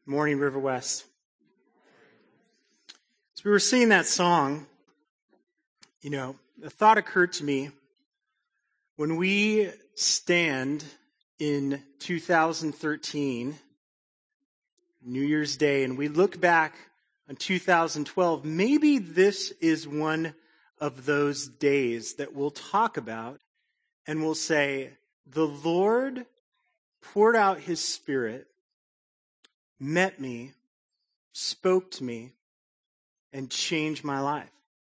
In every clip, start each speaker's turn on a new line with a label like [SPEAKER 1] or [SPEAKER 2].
[SPEAKER 1] Morning, River West. As we were singing that song, a thought occurred to me. When we stand in 2013, New Year's Day, and we look back on 2012, maybe this is one of those days that we'll talk about and we'll say, the Lord poured out His Spirit, met me, spoke to me, and changed my life.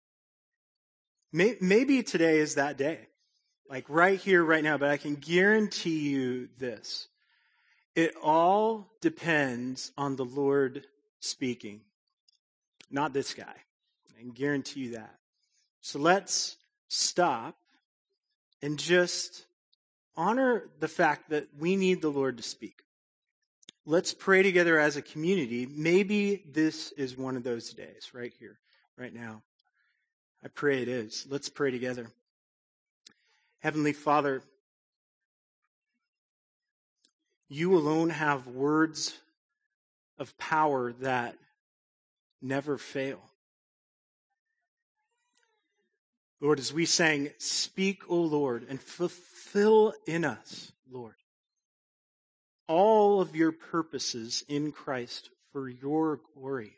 [SPEAKER 1] Maybe today is that day, like right here, right now, but I can guarantee you this. It all depends on the Lord speaking, not this guy. I can guarantee you that. So let's stop and just honor the fact that we need the Lord to speak. Let's pray together as a community. Maybe this is one of those days right here, right now. I pray it is. Let's pray together. Heavenly Father, You alone have words of power that never fail. Lord, as we sang, speak, O Lord, and fulfill in us, Lord, all of Your purposes in Christ for Your glory.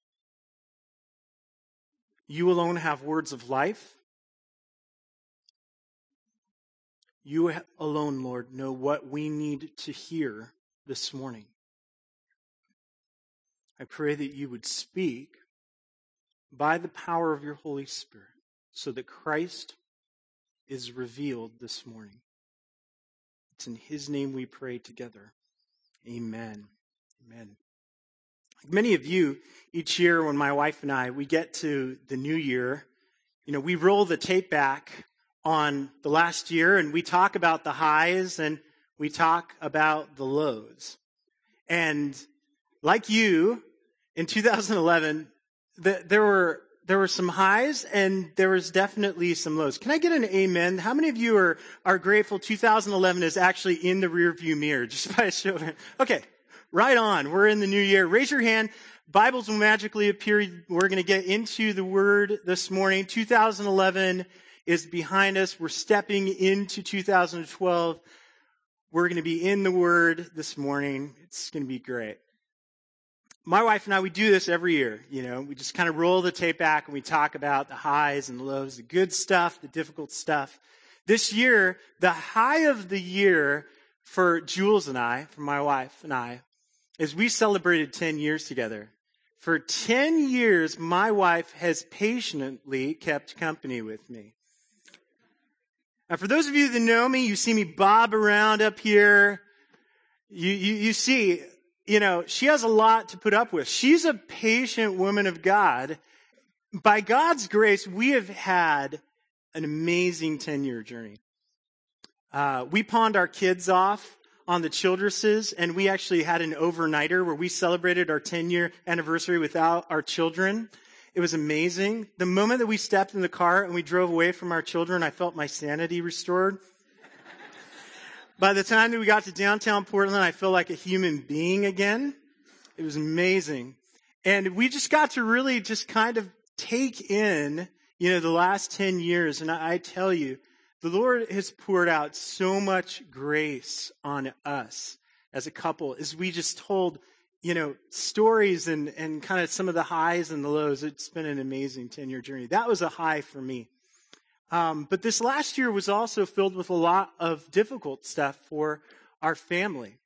[SPEAKER 1] You alone have words of life. You alone, Lord, know what we need to hear this morning. I pray that You would speak by the power of Your Holy Spirit so that Christ is revealed this morning. It's in His name we pray together. Amen. Amen. Like many of you, each year when my wife and I, we get to the new year, we roll the tape back on the last year and we talk about the highs and we talk about the lows. And like you, in 2011, there were some highs and there was definitely some lows. Can I get an amen? How many of you are grateful 2011 is actually in the rearview mirror? Just by a show of hands. Okay, right on. We're in the new year. Raise your hand. Bibles will magically appear. We're going to get into the Word this morning. 2011 is behind us. We're stepping into 2012. We're going to be in the Word this morning. It's going to be great. My wife and I, we do this every year. We just kind of roll the tape back and we talk about the highs and the lows, the good stuff, the difficult stuff. This year, the high of the year for Jules and I, for my wife and I, is we celebrated 10 years together. For 10 years, my wife has patiently kept company with me. Now, for those of you that know me, you see me bob around up here. You see, she has a lot to put up with. She's a patient woman of God. By God's grace, we have had an amazing 10-year journey. We pawned our kids off on the Childresses, and we actually had an overnighter where we celebrated our 10-year anniversary without our children. It was amazing. The moment that we stepped in the car and we drove away from our children, I felt my sanity restored. By the time that we got to downtown Portland, I felt like a human being again. It was amazing. And we just got to really just kind of take in, the last 10 years. And I tell you, the Lord has poured out so much grace on us as a couple as we just told, stories and kind of some of the highs and the lows. It's been an amazing 10-year journey. That was a high for me. But this last year was also filled with a lot of difficult stuff for our family.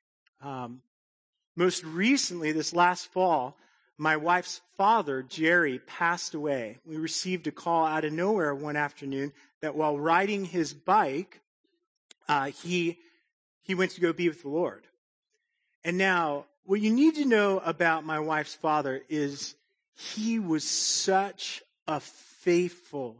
[SPEAKER 1] Most recently, this last fall, my wife's father, Jerry, passed away. We received a call out of nowhere one afternoon that while riding his bike, he went to go be with the Lord. And now, what you need to know about my wife's father is he was such a faithful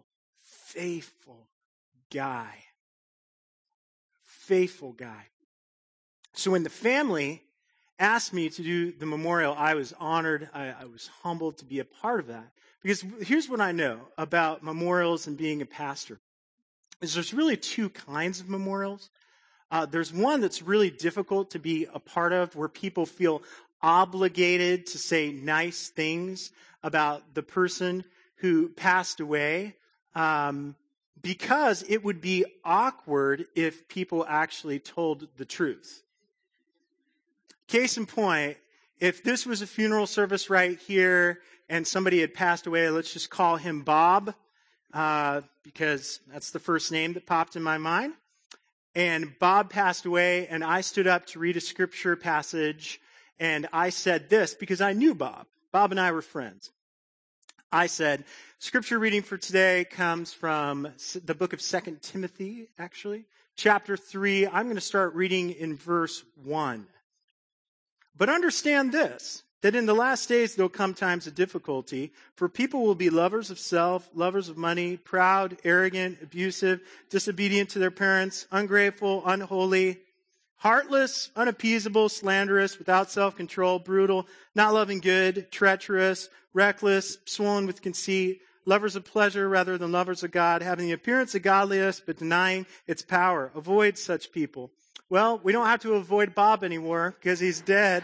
[SPEAKER 1] guy. Faithful guy. So when the family asked me to do the memorial, I was honored. I was humbled to be a part of that. Because here's what I know about memorials and being a pastor. Is there's really two kinds of memorials. There's one that's really difficult to be a part of where people feel obligated to say nice things about the person who passed away, because it would be awkward if people actually told the truth. Case in point, if this was a funeral service right here and somebody had passed away, let's just call him Bob, because that's the first name that popped in my mind. And Bob passed away, and I stood up to read a scripture passage, and I said this because I knew Bob. Bob and I were friends. I said, scripture reading for today comes from the book of 2 Timothy, actually. Chapter 3, I'm going to start reading in verse 1. But understand this, that in the last days there'll come times of difficulty, for people will be lovers of self, lovers of money, proud, arrogant, abusive, disobedient to their parents, ungrateful, unholy, heartless, unappeasable, slanderous, without self-control, brutal, not loving good, treacherous, reckless, swollen with conceit, lovers of pleasure rather than lovers of God, having the appearance of godliness but denying its power. Avoid such people. Well, we don't have to avoid Bob anymore because he's dead.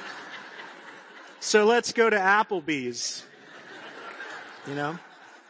[SPEAKER 1] So let's go to Applebee's. You know?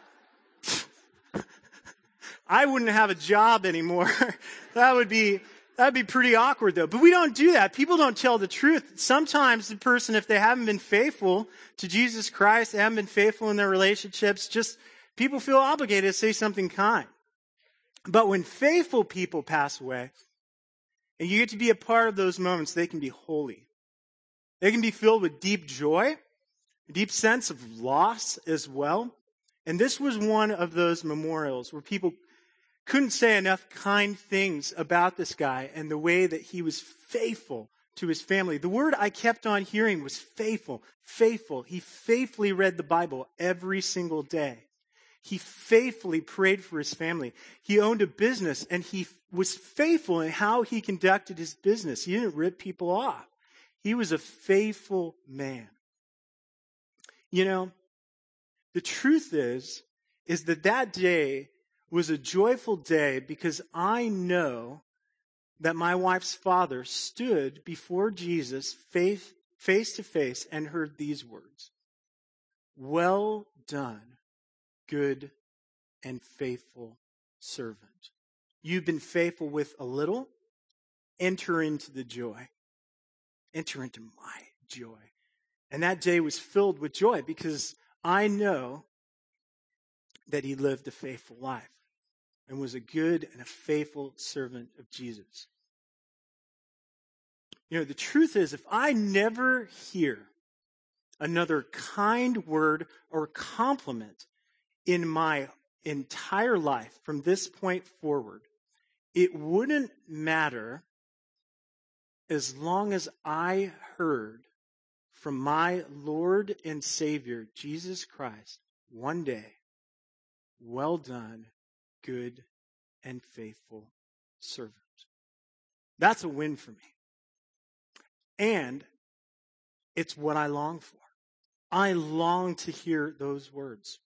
[SPEAKER 1] I wouldn't have a job anymore. That'd be pretty awkward though. But we don't do that. People don't tell the truth. Sometimes the person, if they haven't been faithful to Jesus Christ, they haven't been faithful in their relationships, just people feel obligated to say something kind. But when faithful people pass away, and you get to be a part of those moments, they can be holy. They can be filled with deep joy, a deep sense of loss as well. And this was one of those memorials where people couldn't say enough kind things about this guy and the way that he was faithful to his family. The word I kept on hearing was faithful, faithful. He faithfully read the Bible every single day. He faithfully prayed for his family. He owned a business, and he was faithful in how he conducted his business. He didn't rip people off. He was a faithful man. You know, the truth is that day was a joyful day because I know that my wife's father stood before Jesus face to face and heard these words. Well done, good and faithful servant. You've been faithful with a little. Enter into the joy. Enter into my joy. And that day was filled with joy because I know that he lived a faithful life and was a good and a faithful servant of Jesus. You know, the truth is, if I never hear another kind word or compliment in my entire life from this point forward, it wouldn't matter as long as I heard from my Lord and Savior, Jesus Christ, one day, well done, good and faithful servant. That's a win for me. And it's what I long for. I long to hear those words.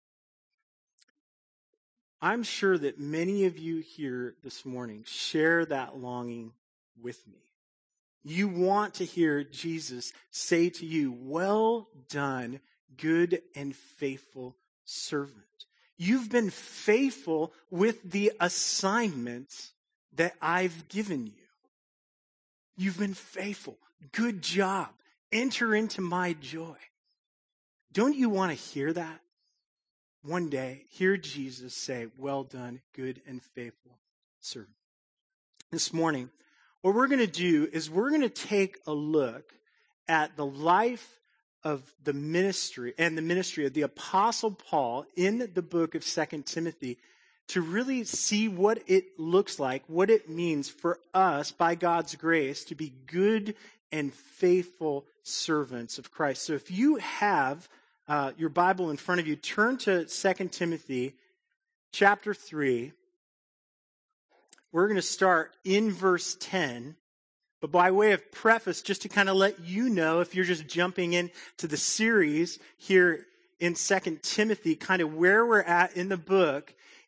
[SPEAKER 1] I'm sure that many of you here this morning share that longing with me. You want to hear Jesus say to you, well done, good and faithful servant. You've been faithful with the assignment that I've given you. You've been faithful. Good job. Enter into my joy. Don't you want to hear that? One day, hear Jesus say, well done, good and faithful servant. This morning, what we're going to do is we're going to take a look at the life of the ministry and the ministry of the Apostle Paul in the book of 2 Timothy to really see what it looks like, what it means for us, by God's grace, to be good and faithful servants of Christ. So if you have your Bible in front of you, turn to 2 Timothy chapter 3. We're going to start in verse 10. But by way of preface, just to kind of let you know, if you're just jumping into the series here in 2 Timothy, kind of where we're at in the book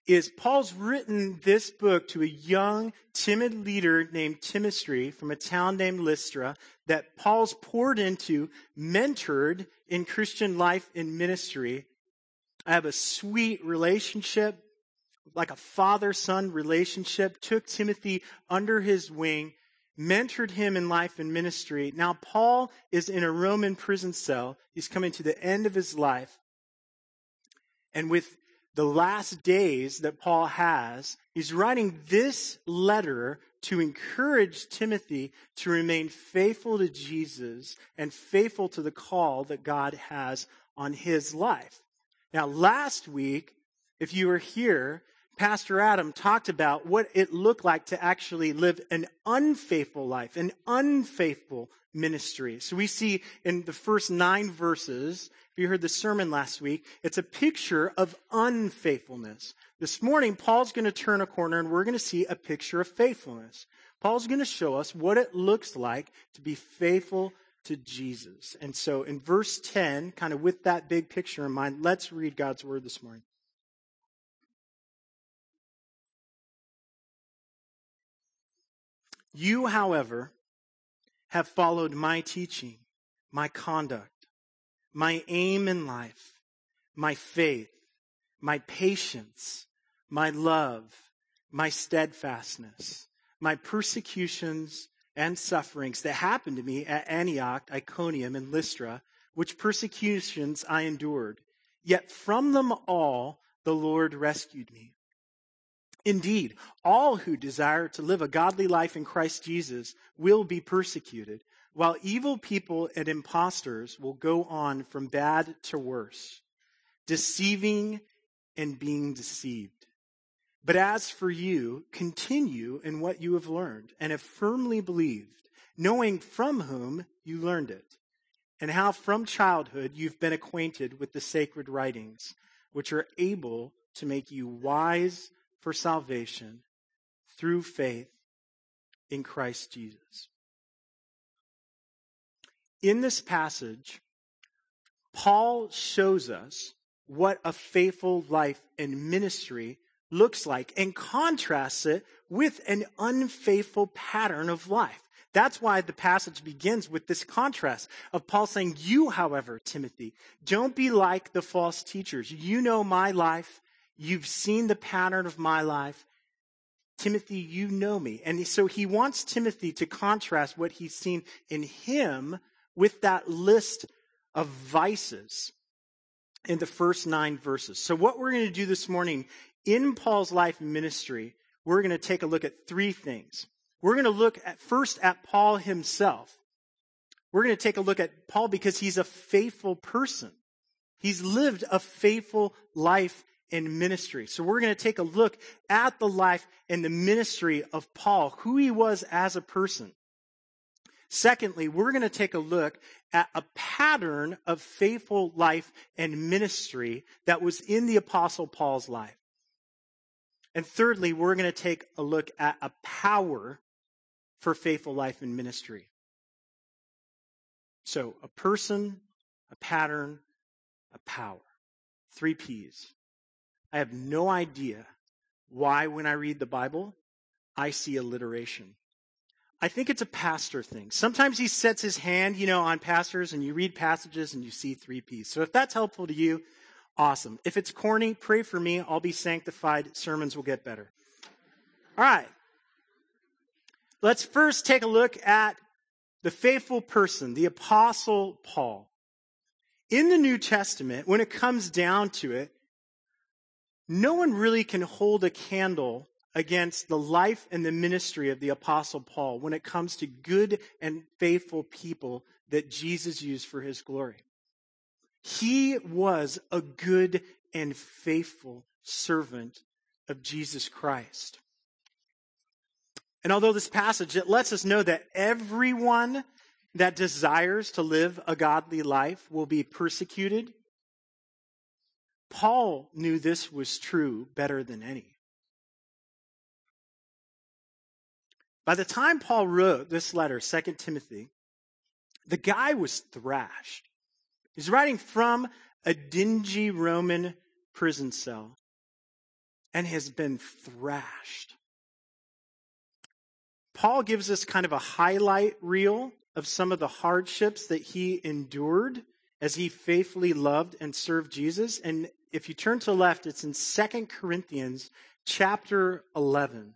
[SPEAKER 1] is Paul's written this book to a young, timid leader named Timothy from a town named Lystra that Paul's poured into, mentored in Christian life and ministry. I have a sweet relationship, like a father-son relationship, took Timothy under his wing, mentored him in life and ministry. Now Paul is in a Roman prison cell. He's coming to the end of his life. And with the last days that Paul has, he's writing this letter to encourage Timothy to remain faithful to Jesus and faithful to the call that God has on his life. Now, last week, if you were here, Pastor Adam talked about what it looked like to actually live an unfaithful life, an unfaithful ministry. So we see in the first 9 verses, if you heard the sermon last week, it's a picture of unfaithfulness. This morning, Paul's going to turn a corner and we're going to see a picture of faithfulness. Paul's going to show us what it looks like to be faithful to Jesus. And so in verse 10, kind of with that big picture in mind, let's read God's word this morning. You, however, have followed my teaching, my conduct, my aim in life, my faith, my patience, my love, my steadfastness, my persecutions and sufferings that happened to me at Antioch, Iconium, and Lystra, which persecutions I endured. Yet from them all the Lord rescued me. Indeed, all who desire to live a godly life in Christ Jesus will be persecuted, while evil people and impostors will go on from bad to worse, deceiving and being deceived. But as for you, continue in what you have learned and have firmly believed, knowing from whom you learned it, and how from childhood you've been acquainted with the sacred writings, which are able to make you wise for salvation through faith in Christ Jesus. In this passage, Paul shows us what a faithful life and ministry looks like and contrasts it with an unfaithful pattern of life. That's why the passage begins with this contrast of Paul saying, you, however, Timothy, don't be like the false teachers. You know my life. You've seen the pattern of my life. Timothy, you know me. And so he wants Timothy to contrast what he's seen in him with that list of vices in the first 9 verses. So what we're going to do this morning in Paul's life and ministry, we're going to take a look at 3 things. We're going to look first at Paul himself. We're going to take a look at Paul because he's a faithful person. He's lived a faithful life in ministry. So we're going to take a look at the life and the ministry of Paul, who he was as a person. Secondly, we're going to take a look at a pattern of faithful life and ministry that was in the Apostle Paul's life. And thirdly, we're going to take a look at a power for faithful life and ministry. So a person, a pattern, a power. 3 P's. I have no idea why when I read the Bible, I see alliteration. I think it's a pastor thing. Sometimes he sets his hand, on pastors and you read passages and you see 3 P's. So if that's helpful to you, awesome. If it's corny, pray for me. I'll be sanctified. Sermons will get better. All right. Let's first take a look at the faithful person, the Apostle Paul. In the New Testament, when it comes down to it, no one really can hold a candle against the life and the ministry of the Apostle Paul when it comes to good and faithful people that Jesus used for his glory. He was a good and faithful servant of Jesus Christ. And although this passage, it lets us know that everyone that desires to live a godly life will be persecuted, Paul knew this was true better than any. By the time Paul wrote this letter, 2 Timothy, the guy was thrashed. He's writing from a dingy Roman prison cell. and has been thrashed. Paul gives us kind of a highlight reel of some of the hardships that he endured as he faithfully loved and served Jesus. And if you turn to the left, it's in 2 Corinthians chapter 11.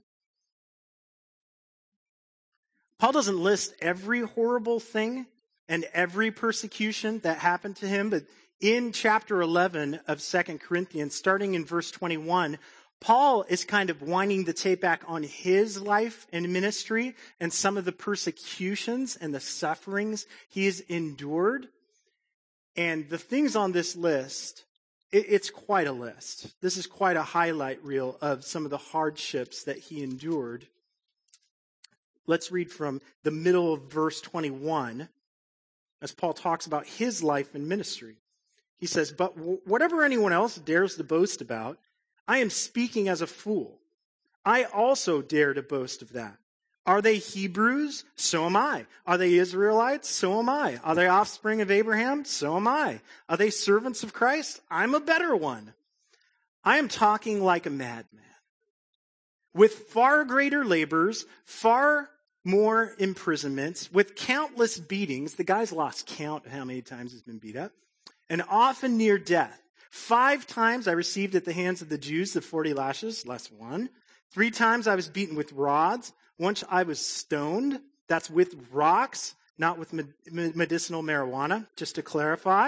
[SPEAKER 1] Paul doesn't list every horrible thing and every persecution that happened to him, but in chapter 11 of 2 Corinthians, starting in verse 21, Paul is kind of winding the tape back on his life and ministry and some of the persecutions and the sufferings he has endured. And the things on this list, it's quite a list. This is quite a highlight reel of some of the hardships that he endured. Let's read from the middle of verse 21 as Paul talks about his life and ministry. He says, "But whatever anyone else dares to boast about, I am speaking as a fool. I also dare to boast of that. Are they Hebrews? So am I. Are they Israelites? So am I. Are they offspring of Abraham? So am I. Are they servants of Christ? I'm a better one. I am talking like a madman, with far greater labors, far more imprisonments, with countless beatings." The guy's lost count of how many times he's been beat up. "And often near death. 5 times I received at the hands of the Jews the 40 lashes, less 1. 3 times I was beaten with rods. Once I was stoned. That's with rocks, not with medicinal marijuana, just to clarify.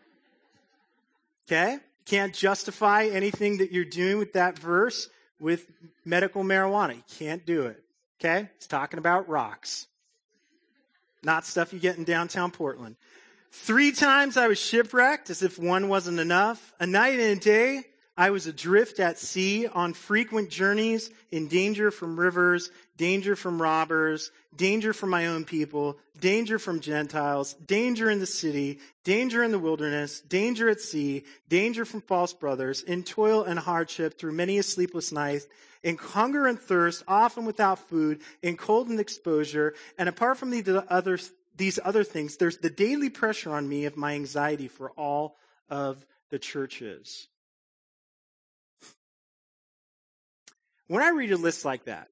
[SPEAKER 1] Okay? Can't justify anything that you're doing with that verse with medical marijuana. You can't do it. Okay? It's talking about rocks. Not stuff you get in downtown Portland. 3 times I was shipwrecked, as if one wasn't enough. A night and a day I was adrift at sea, on frequent journeys, in danger from rivers, danger from robbers, danger from my own people, danger from Gentiles, danger in the city, danger in the wilderness, danger at sea, danger from false brothers, in toil and hardship through many a sleepless night, in hunger and thirst, often without food, in cold and exposure. And apart from these other things, there's the daily pressure on me of my anxiety for all of the churches." When I read a list like that,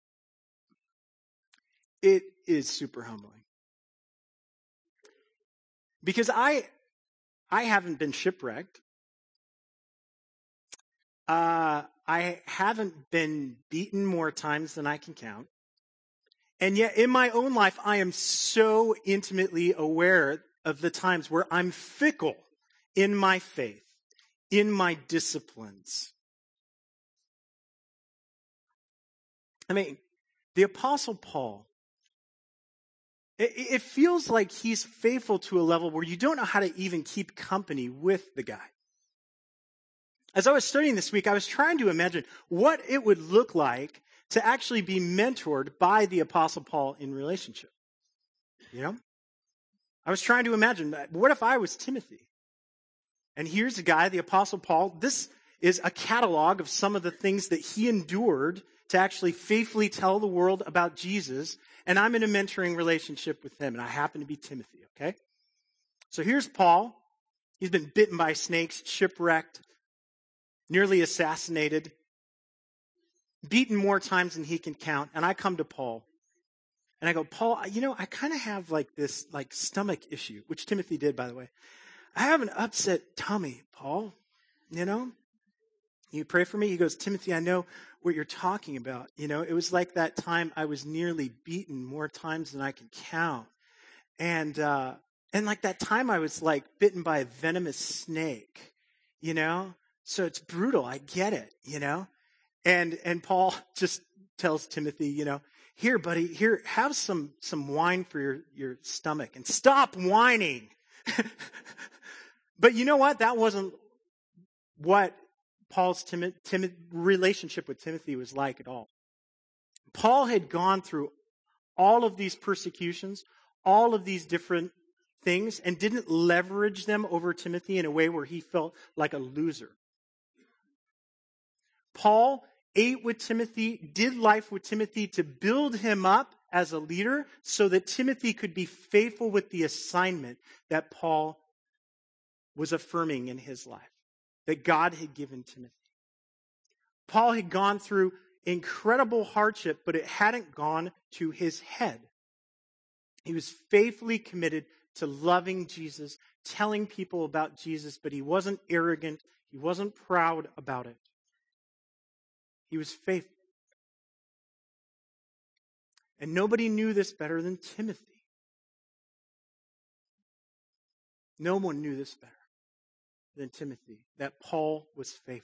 [SPEAKER 1] it is super humbling. Because I haven't been shipwrecked. I haven't been beaten more times than I can count. And yet in my own life, I am so intimately aware of the times where I'm fickle in my faith, in my disciplines. I mean, the Apostle Paul, it feels like he's faithful to a level where you don't know how to even keep company with the guy. As I was studying this week, I was trying to imagine what it would look like to actually be mentored by the Apostle Paul in relationship. You know? I was trying to imagine, what if I was Timothy? And here's a guy, the Apostle Paul. This is a catalog of some of the things that he endured to actually faithfully tell the world about Jesus. And I'm in a mentoring relationship with him, and I happen to be Timothy, okay? So here's Paul. He's been bitten by snakes, shipwrecked, nearly assassinated, beaten more times than he can count. And I come to Paul, and I go, "Paul, I kind of have like this stomach issue," which Timothy did, by the way. "I have an upset tummy, Paul, You pray for me?" He goes, "Timothy, I know what you're talking about. It was like that time I was nearly beaten more times than I can count. And like that time I was like bitten by a venomous snake, So it's brutal. I get it, And Paul just tells Timothy, "Here, buddy, here, have some wine for your stomach and stop whining." But you know what? That wasn't what Paul's timid relationship with Timothy was like at all. Paul had gone through all of these persecutions, all of these different things, and didn't leverage them over Timothy in a way where he felt like a loser. Paul ate with Timothy, did life with Timothy to build him up as a leader so that Timothy could be faithful with the assignment that Paul was affirming in his life, that God had given Timothy. Paul had gone through incredible hardship, but it hadn't gone to his head. He was faithfully committed to loving Jesus, telling people about Jesus, but he wasn't arrogant. He wasn't proud about it. He was faithful. And nobody knew this better than Timothy. No one knew this better than Timothy, that Paul was faithful.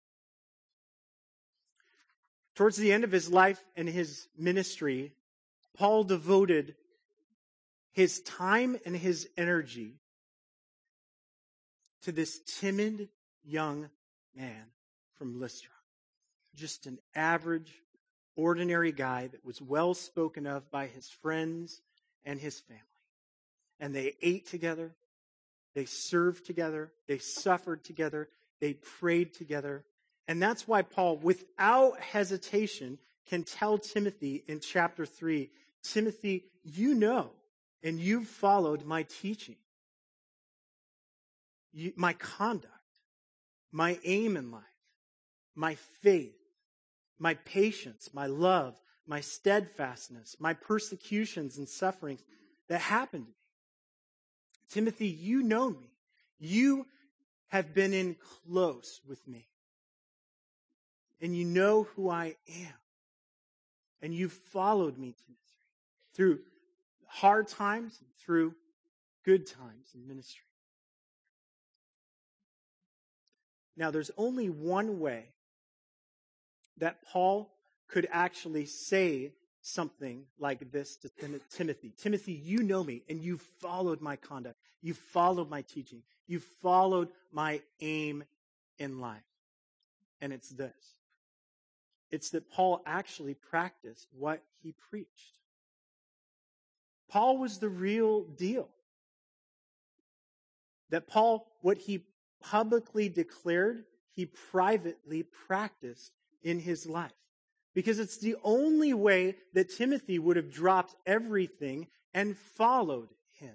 [SPEAKER 1] Towards the end of his life and his ministry, Paul devoted his time and his energy to this timid young man from Lystra. Just an average, ordinary guy that was well spoken of by his friends and his family. And they ate together, they served together, they suffered together, they prayed together. And that's why Paul, without hesitation, can tell Timothy in chapter 3, Timothy, you know, and you've followed my teaching, my conduct, my aim in life, my faith, my patience, my love, my steadfastness, my persecutions and sufferings that happened to me. Timothy, you know me. You have been in close with me. And you know who I am. And you've followed me, Timothy, through hard times and through good times in ministry. Now, there's only one way that Paul could actually say something like this to Timothy. Timothy, you know me, and you've followed my conduct. You've followed my teaching. You've followed my aim in life. And it's this. It's that Paul actually practiced what he preached. Paul was the real deal. That Paul, what he publicly declared, he privately practiced in his life. Because it's the only way that Timothy would have dropped everything and followed him.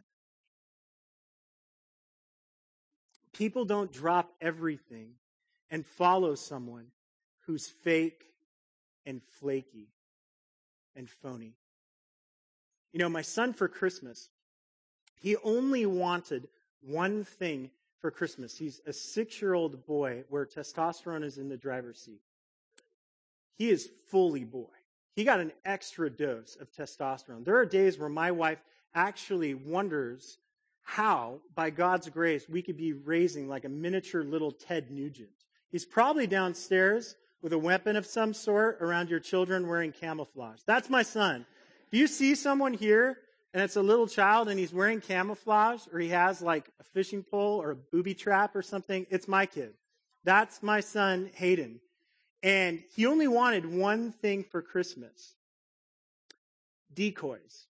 [SPEAKER 1] People don't drop everything and follow someone who's fake and flaky and phony. You know, my son for Christmas, he only wanted one thing for Christmas. He's a 6-year-old boy where testosterone is in the driver's seat. He is fully boy. He got an extra dose of testosterone. There are days where my wife actually wonders how, by God's grace, we could be raising like a miniature little Ted Nugent. He's probably downstairs with a weapon of some sort around your children wearing camouflage. That's my son. Do you see someone here and it's a little child and he's wearing camouflage or he has like a fishing pole or a booby trap or something? It's my kid. That's my son, Hayden. And he only wanted one thing for Christmas. Decoys.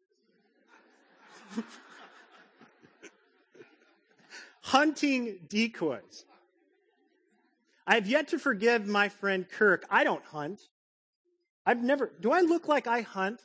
[SPEAKER 1] Hunting decoys. I have yet to forgive my friend Kirk. I don't hunt. Do I look like I hunt?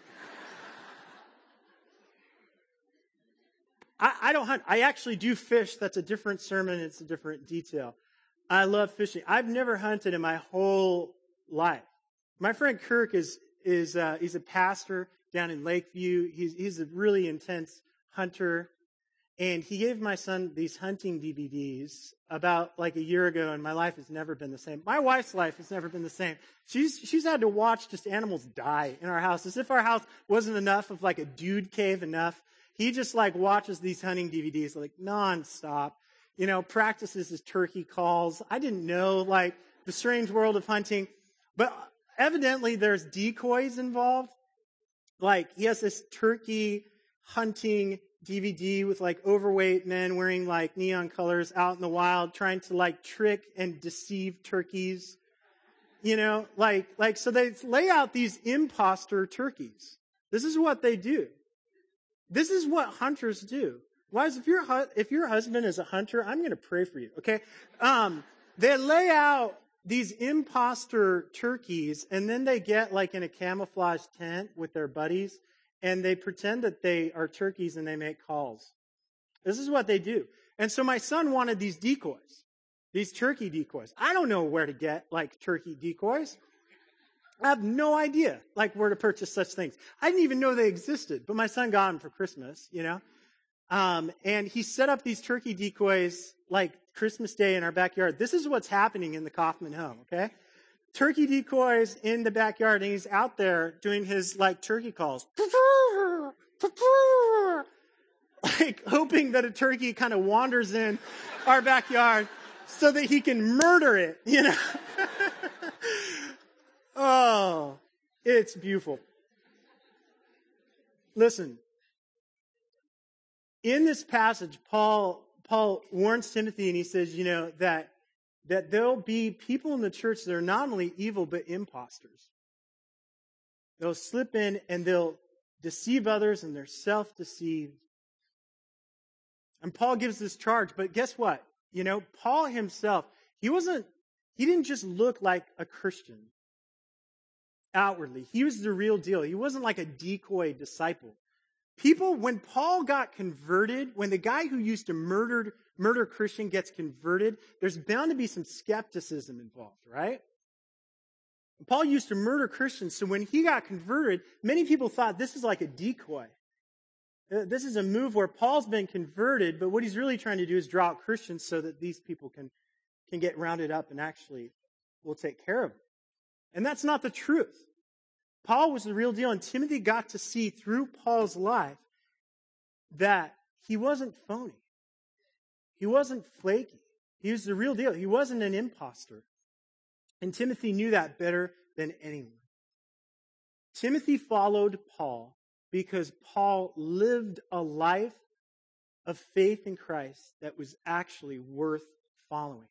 [SPEAKER 1] I don't hunt. I actually do fish. That's a different sermon. It's a different detail. I love fishing. I've never hunted in my whole life. My friend Kirk he's a pastor down in Lakeview. He's a really intense hunter. And he gave my son these hunting DVDs about like a year ago, and my life has never been the same. My wife's life has never been the same. She's had to watch just animals die in our house, as if our house wasn't enough of like a dude cave enough. He just like watches these hunting DVDs like nonstop. You know, practices his turkey calls. I didn't know like the strange world of hunting, but evidently there's decoys involved. Like he has this turkey hunting DVD with like overweight men wearing like neon colors out in the wild, trying to like trick and deceive turkeys. You know, like so they lay out these imposter turkeys. This is what they do. This is what hunters do. Wives, if your husband is a hunter, I'm going to pray for you. Okay, they lay out these imposter turkeys, and then they get like in a camouflage tent with their buddies. And they pretend that they are turkeys and they make calls. This is what they do. And so my son wanted these decoys. These turkey decoys. I don't know where to get, turkey decoys. I have no idea, where to purchase such things. I didn't even know they existed, but my son got them for Christmas, and he set up these turkey decoys, Christmas Day in our backyard. This is what's happening in the Kaufman home, okay? Turkey decoys in the backyard, and he's out there doing his, turkey calls. Hoping that a turkey kind of wanders in our backyard so that he can murder it, Oh, it's beautiful. Listen, in this passage, Paul warns Timothy, and he says, that there'll be people in the church that are not only evil, but imposters. They'll slip in and they'll deceive others, and they're self-deceived. And Paul gives this charge, but guess what? Paul himself, he didn't just look like a Christian outwardly. He was the real deal. He wasn't like a decoy disciple. People, when Paul got converted, when the guy who used to murder Christian gets converted, there's bound to be some skepticism involved, right? Paul used to murder Christians, so when he got converted, many people thought this is like a decoy. This is a move where Paul's been converted, but what he's really trying to do is draw out Christians so that these people can get rounded up and actually will take care of them. And that's not the truth. Paul was the real deal, and Timothy got to see through Paul's life that he wasn't phony. He wasn't flaky. He was the real deal. He wasn't an imposter. And Timothy knew that better than anyone. Timothy followed Paul because Paul lived a life of faith in Christ that was actually worth following.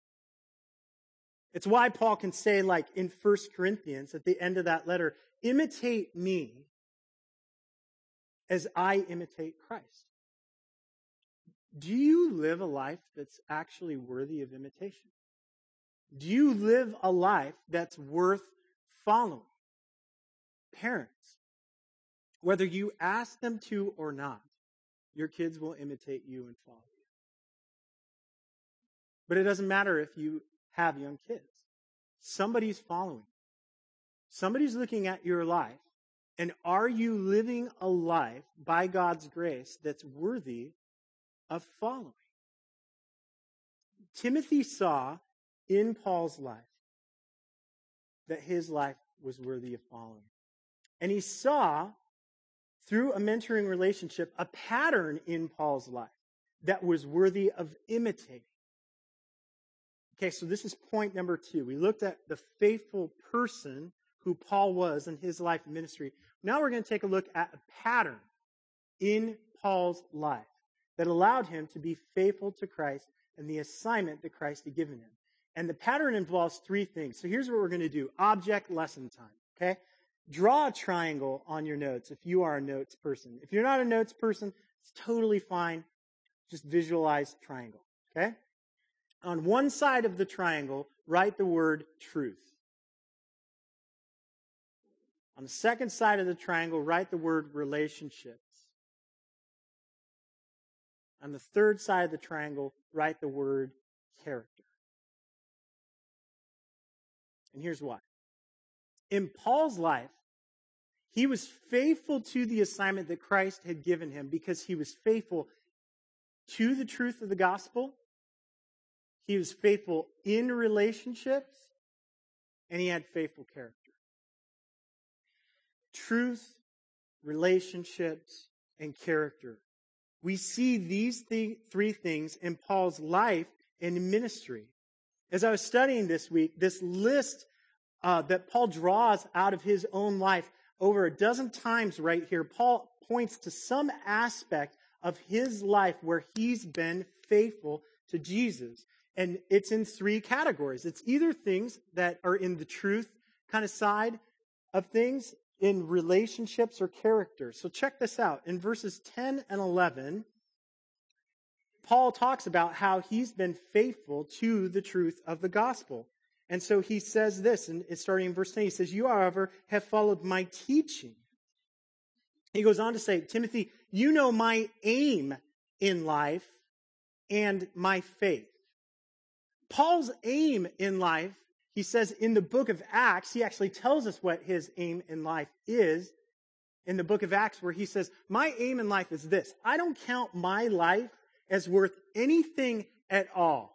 [SPEAKER 1] It's why Paul can say, in 1 Corinthians, at the end of that letter, imitate me as I imitate Christ. Do you live a life that's actually worthy of imitation? Do you live a life that's worth following? Parents, whether you ask them to or not, your kids will imitate you and follow you. But it doesn't matter if you have young kids. Somebody's following. Somebody's looking at your life. And are you living a life by God's grace that's worthy of following? Timothy saw in Paul's life that his life was worthy of following. And he saw, through a mentoring relationship, a pattern in Paul's life that was worthy of imitating. Okay, so this is point number 2. We looked at the faithful person who Paul was in his life and ministry. Now we're going to take a look at a pattern in Paul's life that allowed him to be faithful to Christ and the assignment that Christ had given him. And the pattern involves 3 things. So here's what we're going to do. Object lesson time, okay? Draw a triangle on your notes if you are a notes person. If you're not a notes person, it's totally fine. Just visualize triangle, okay? On one side of the triangle, write the word truth. On the second side of the triangle, write the word relationships. On the third side of the triangle, write the word character. And here's why. In Paul's life, he was faithful to the assignment that Christ had given him because he was faithful to the truth of the gospel. He was faithful in relationships, and he had faithful character. Truth, relationships, and character. We see these 3 things in Paul's life and ministry. As I was studying this week, this list that Paul draws out of his own life over a dozen times right here, Paul points to some aspect of his life where he's been faithful to Jesus. And it's in 3 categories. It's either things that are in the truth kind of side of things, in relationships or character. So check this out. In verses 10 and 11, Paul talks about how he's been faithful to the truth of the gospel. And so he says this, and it's starting in verse 10, he says, "You, however, have followed my teaching." He goes on to say, "Timothy, you know my aim in life and my faith." Paul's aim in life, he says in the book of Acts, he actually tells us what his aim in life is in the book of Acts, where he says, my aim in life is this. I don't count my life as worth anything at all.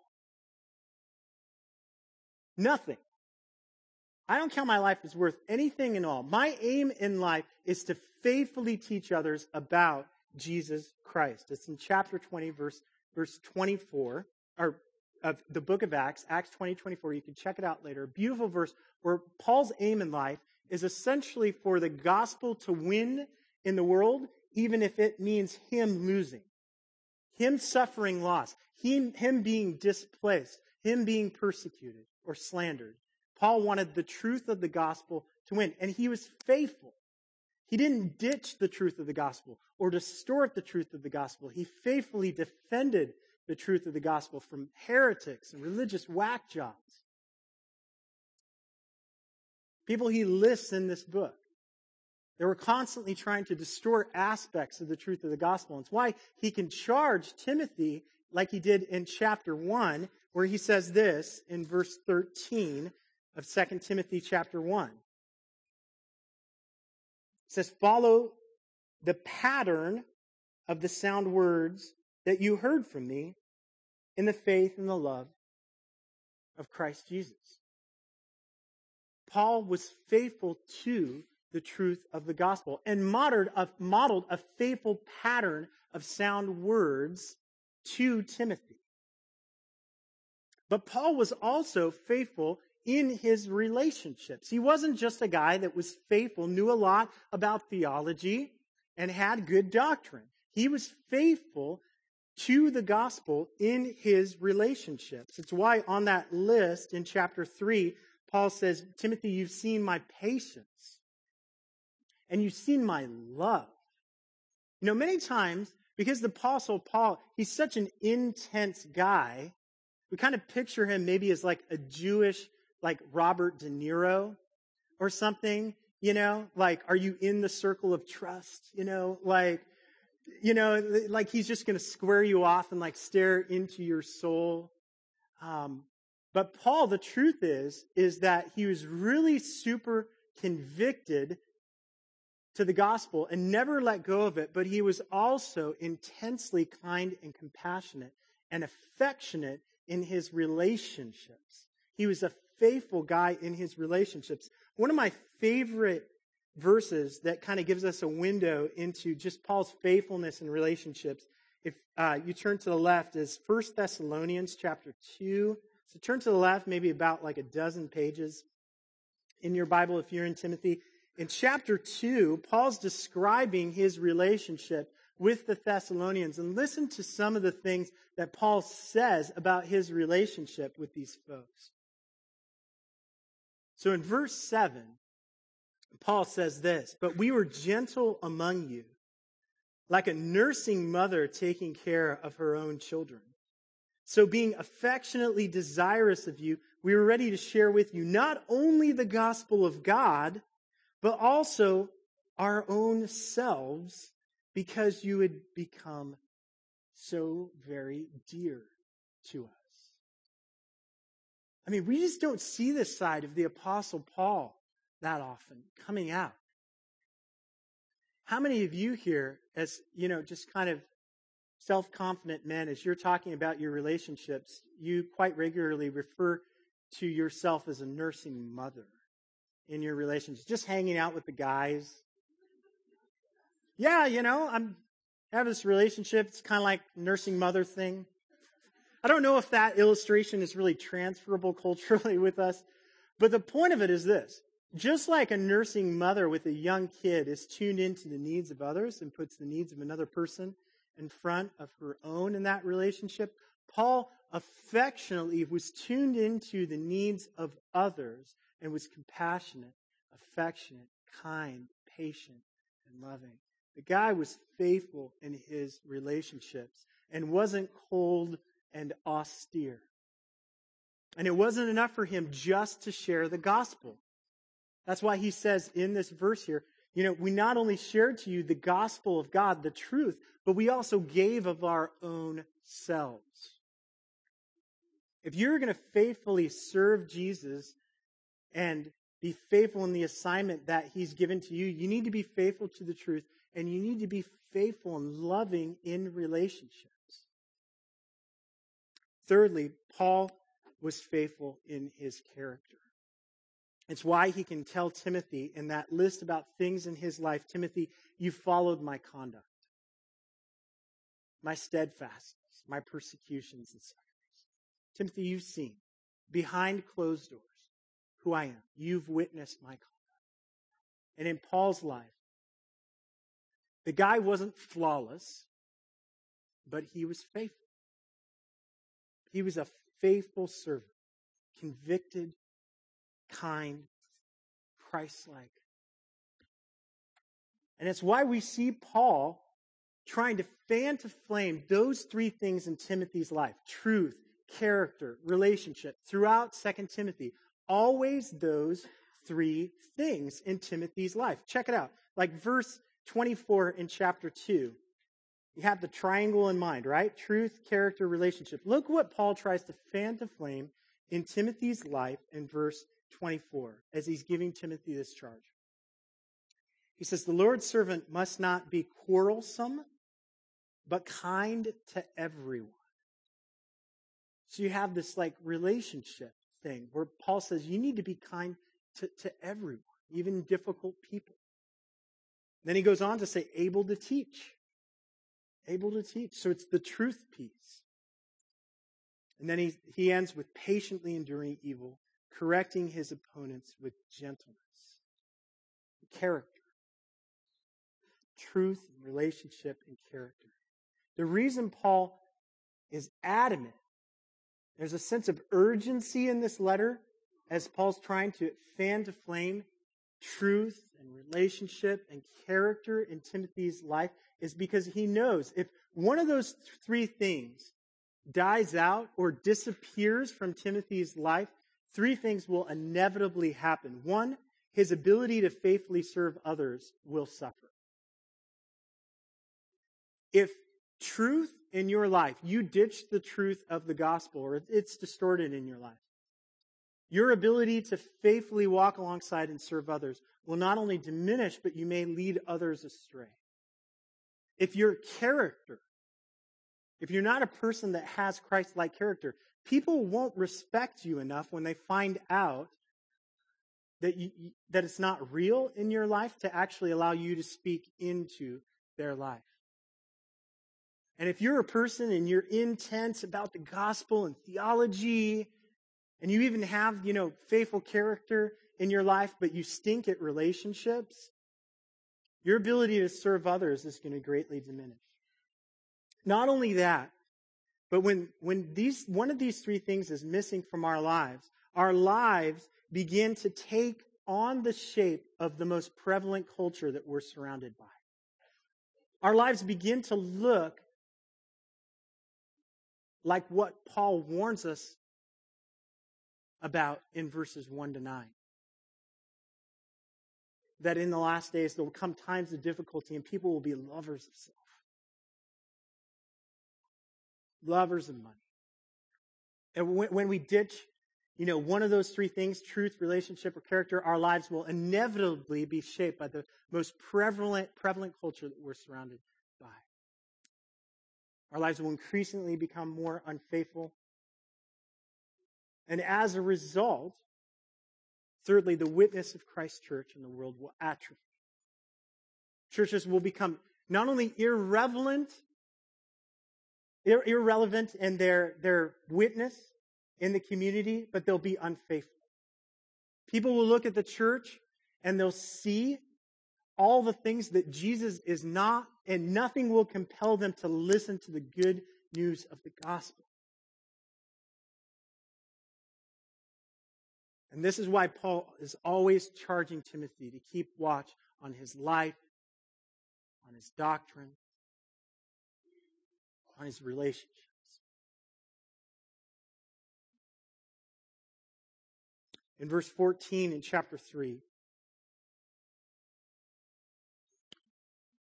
[SPEAKER 1] Nothing. I don't count my life as worth anything at all. My aim in life is to faithfully teach others about Jesus Christ. It's in chapter 20, verse 24, or of the book of Acts, Acts 20:24. You can check it out later. A beautiful verse where Paul's aim in life is essentially for the gospel to win in the world, even if it means him losing, him suffering loss, him being displaced, him being persecuted or slandered. Paul wanted the truth of the gospel to win, and he was faithful. He didn't ditch the truth of the gospel or distort the truth of the gospel. He faithfully defended the truth of the gospel from heretics and religious whack jobs. People he lists in this book. They were constantly trying to distort aspects of the truth of the gospel. And it's why he can charge Timothy like he did in chapter 1, where he says this in verse 13 of 2 Timothy chapter 1. It says, follow the pattern of the sound words that you heard from me in the faith and the love of Christ Jesus. Paul was faithful to the truth of the gospel and modeled a faithful pattern of sound words to Timothy. But Paul was also faithful in his relationships. He wasn't just a guy that was faithful, knew a lot about theology, and had good doctrine. He was faithful to the gospel in his relationships. It's why on that list in chapter 3, Paul says, Timothy, you've seen my patience and you've seen my love. You know, many times, because the Apostle Paul, he's such an intense guy, we kind of picture him maybe as like a Jewish, like Robert De Niro or something, you know, like, are you in the circle of trust? You know, like he's just going to square you off and like stare into your soul. But Paul, the truth is that he was really super convicted to the gospel and never let go of it, but he was also intensely kind and compassionate and affectionate in his relationships. He was a faithful guy in his relationships. One of my favorite verses that kind of gives us a window into just Paul's faithfulness in relationships, if you turn to the left, is 1 Thessalonians chapter 2. So turn to the left, maybe about like a dozen pages in your Bible if you're in Timothy. In chapter 2, Paul's describing his relationship with the Thessalonians. And listen to some of the things that Paul says about his relationship with these folks. So in verse 7, Paul says this, but we were gentle among you, like a nursing mother taking care of her own children. So being affectionately desirous of you, we were ready to share with you not only the gospel of God, but also our own selves, because you had become so very dear to us. I mean, we just don't see this side of the Apostle Paul that often coming out. How many of you here, as you know, just kind of self-confident men, as you're talking about your relationships, you quite regularly refer to yourself as a nursing mother in your relationships, just hanging out with the guys? Yeah, you know, I have this relationship. It's kind of like nursing mother thing. I don't know if that illustration is really transferable culturally with us, but the point of it is this. Just like a nursing mother with a young kid is tuned into the needs of others and puts the needs of another person in front of her own in that relationship, Paul affectionately was tuned into the needs of others and was compassionate, affectionate, kind, patient, and loving. The guy was faithful in his relationships and wasn't cold and austere. And it wasn't enough for him just to share the gospel. That's why he says in this verse here, you know, we not only shared to you the gospel of God, the truth, but we also gave of our own selves. If you're going to faithfully serve Jesus and be faithful in the assignment that he's given to you, you need to be faithful to the truth, and you need to be faithful and loving in relationships. Thirdly, Paul was faithful in his character. It's why he can tell Timothy in that list about things in his life, Timothy, you followed my conduct, my steadfastness, my persecutions and sufferings. Timothy, you've seen behind closed doors who I am. You've witnessed my conduct. And in Paul's life, the guy wasn't flawless, but he was faithful. He was a faithful servant, convicted, kind, Christ-like. And it's why we see Paul trying to fan to flame those three things in Timothy's life: truth, character, relationship. Throughout 2 Timothy, always those three things in Timothy's life. Check it out. Like verse 24 in chapter 2. You have the triangle in mind, right? Truth, character, relationship. Look what Paul tries to fan to flame in Timothy's life in verse 24 as he's giving Timothy this charge. He says, the Lord's servant must not be quarrelsome, but kind to everyone. So you have this like relationship thing where Paul says you need to be kind to everyone, even difficult people. Then he goes on to say, able to teach. Able to teach. So it's the truth piece. And then he ends with patiently enduring evil, correcting his opponents with gentleness. Character. Truth, relationship, and character. The reason Paul is adamant, there's a sense of urgency in this letter as Paul's trying to fan to flame truth and relationship and character in Timothy's life, is because he knows if one of those three things dies out or disappears from Timothy's life, three things will inevitably happen. One, his ability to faithfully serve others will suffer. If truth in your life, you ditch the truth of the gospel, or it's distorted in your life, your ability to faithfully walk alongside and serve others will not only diminish, but you may lead others astray. If your character, if you're not a person that has Christ-like character, people won't respect you enough when they find out that that it's not real in your life to actually allow you to speak into their life. And if you're a person and you're intense about the gospel and theology, and you even have, faithful character in your life, but you stink at relationships, your ability to serve others is going to greatly diminish. Not only that, but when one of these three things is missing from our lives begin to take on the shape of the most prevalent culture that we're surrounded by. Our lives begin to look like what Paul warns us about in verses 1 to 9. That in the last days there will come times of difficulty and people will be lovers of self. Lovers of money. And when we ditch, one of those three things, truth, relationship, or character, our lives will inevitably be shaped by the most prevalent culture that we're surrounded by. Our lives will increasingly become more unfaithful. And as a result, thirdly, the witness of Christ's church in the world will atrophy. Churches will become not only irrelevant in their witness in the community, but they'll be unfaithful. People will look at the church and they'll see all the things that Jesus is not, and nothing will compel them to listen to the good news of the gospel. And this is why Paul is always charging Timothy to keep watch on his life, on his doctrine, on his relationships. In verse 14 in chapter 3,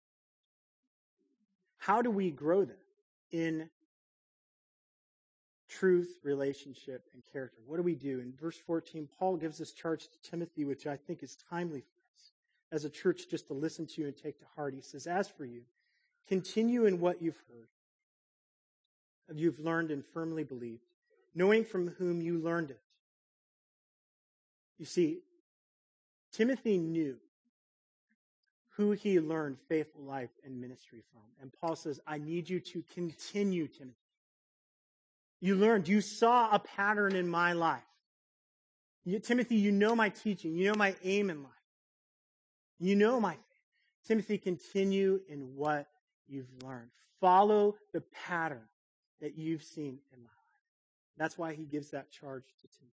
[SPEAKER 1] how do we grow then in truth, relationship, and character. What do we do? In verse 14, Paul gives this charge to Timothy, which I think is timely for us as a church just to listen to and take to heart. He says, as for you, continue in what you've heard, you've learned and firmly believed, knowing from whom you learned it. You see, Timothy knew who he learned faithful life and ministry from. And Paul says, I need you to continue, Timothy. You learned, you saw a pattern in my life. Timothy, you know my teaching. You know my aim in life. You know my faith. Timothy, continue in what you've learned. Follow the pattern that you've seen in my life. That's why he gives that charge to Timothy.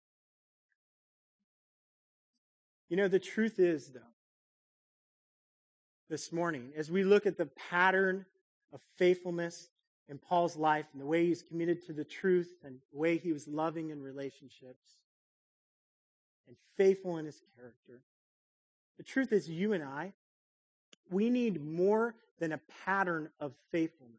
[SPEAKER 1] You know, the truth is, though, this morning, as we look at the pattern of faithfulness in Paul's life and the way he's committed to the truth and the way he was loving in relationships and faithful in his character, the truth is you and I, we need more than a pattern of faithfulness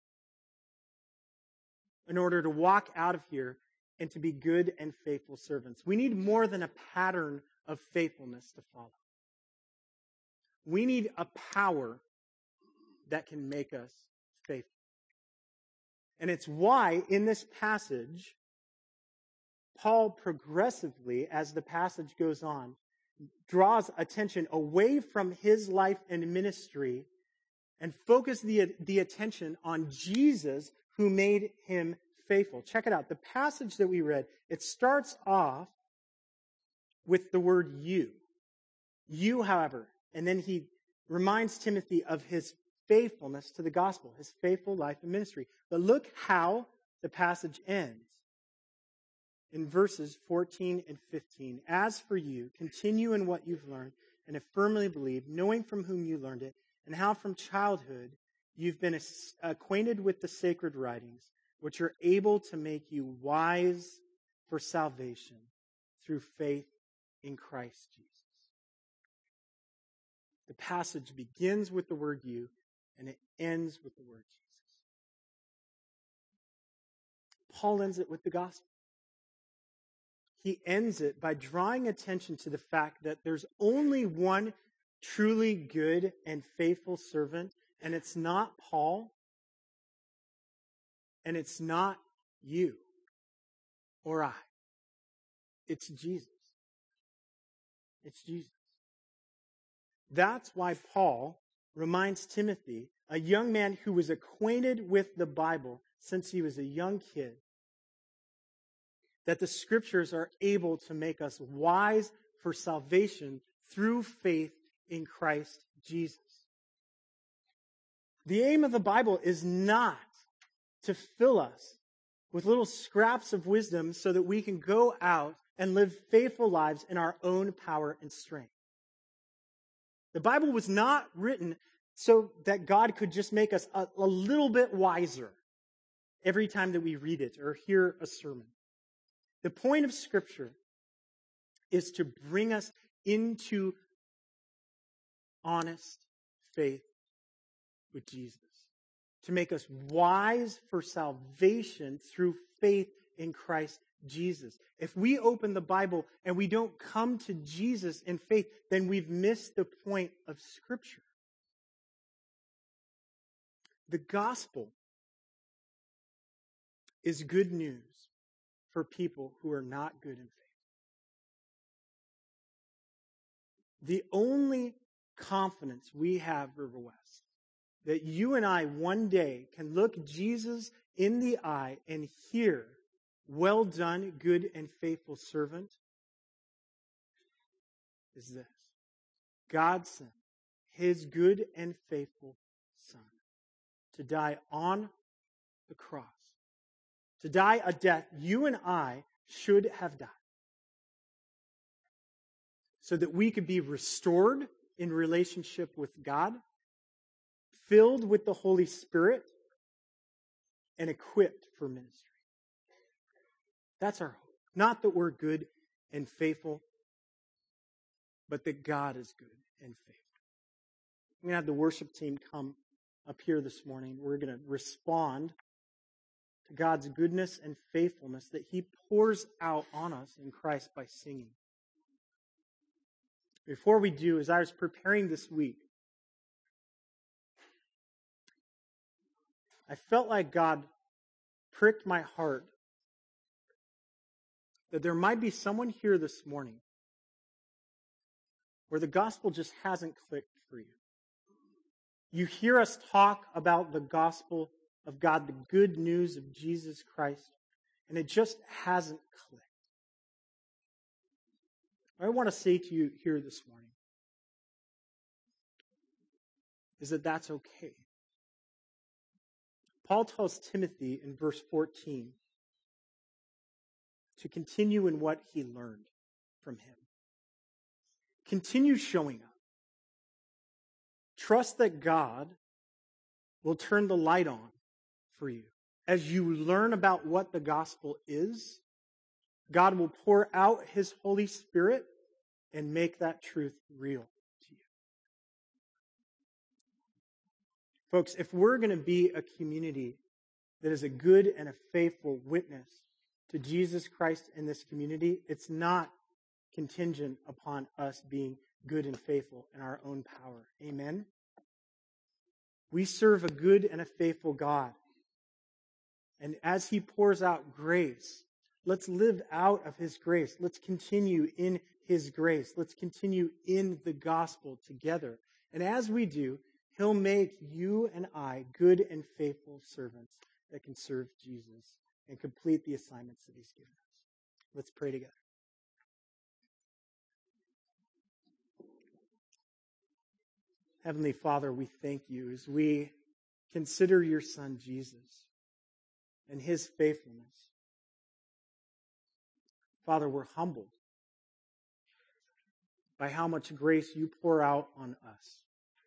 [SPEAKER 1] in order to walk out of here and to be good and faithful servants. We need more than a pattern of faithfulness to follow. We need a power that can make us faithful. And it's why in this passage, Paul progressively, as the passage goes on, draws attention away from his life and ministry and focus the attention on Jesus who made him faithful. Check it out. The passage that we read, it starts off with the word you. You, however, and then he reminds Timothy of his faithfulness to the gospel, his faithful life and ministry. But look how the passage ends. In verses 14 and 15, as for you, continue in what you've learned and have firmly believed, knowing from whom you learned it, and how from childhood you've been acquainted with the sacred writings, which are able to make you wise for salvation through faith in Christ Jesus. The passage begins with the word you, and it ends with the word Jesus. Paul ends it with the gospel. He ends it by drawing attention to the fact that there's only one truly good and faithful servant, and it's not Paul, and it's not you or I. It's Jesus. It's Jesus. That's why Paul reminds Timothy, a young man who was acquainted with the Bible since he was a young kid, that the scriptures are able to make us wise for salvation through faith in Christ Jesus. The aim of the Bible is not to fill us with little scraps of wisdom so that we can go out and live faithful lives in our own power and strength. The Bible was not written so that God could just make us a little bit wiser every time that we read it or hear a sermon. The point of Scripture is to bring us into honest faith with Jesus, to make us wise for salvation through faith in Christ Jesus. If we open the Bible and we don't come to Jesus in faith, then we've missed the point of Scripture. The gospel is good news for people who are not good in faith. The only confidence we have, River West, that you and I one day can look Jesus in the eye and hear, well done, good and faithful servant, is this. God sent his good and faithful Son to die on the cross, to die a death you and I should have died, so that we could be restored in relationship with God, filled with the Holy Spirit, and equipped for ministry. That's our hope. Not that we're good and faithful, but that God is good and faithful. I'm going to have the worship team come up here this morning. We're going to respond to God's goodness and faithfulness that he pours out on us in Christ by singing. Before we do, as I was preparing this week, I felt like God pricked my heart that there might be someone here this morning where the gospel just hasn't clicked for you. You hear us talk about the gospel of God, the good news of Jesus Christ, and it just hasn't clicked. What I want to say to you here this morning is that that's okay. Paul tells Timothy in verse 14 to continue in what he learned from him. Continue showing up. Trust that God will turn the light on for you. As you learn about what the gospel is, God will pour out his Holy Spirit and make that truth real to you. Folks, if we're going to be a community that is a good and a faithful witness to Jesus Christ in this community, it's not contingent upon us being good and faithful in our own power. Amen? We serve a good and a faithful God. And as he pours out grace, let's live out of his grace. Let's continue in his grace. Let's continue in the gospel together. And as we do, he'll make you and I good and faithful servants that can serve Jesus and complete the assignments that he's given us. Let's pray together. Heavenly Father, we thank you as we consider your Son Jesus and his faithfulness. Father, we're humbled by how much grace you pour out on us.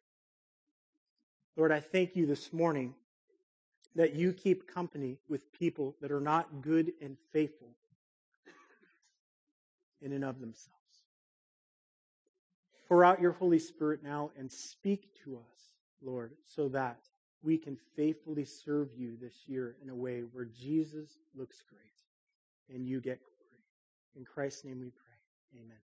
[SPEAKER 1] Lord, I thank you this morning that you keep company with people that are not good and faithful in and of themselves. Pour out your Holy Spirit now and speak to us, Lord, so that we can faithfully serve you this year in a way where Jesus looks great and you get glory. In Christ's name we pray. Amen.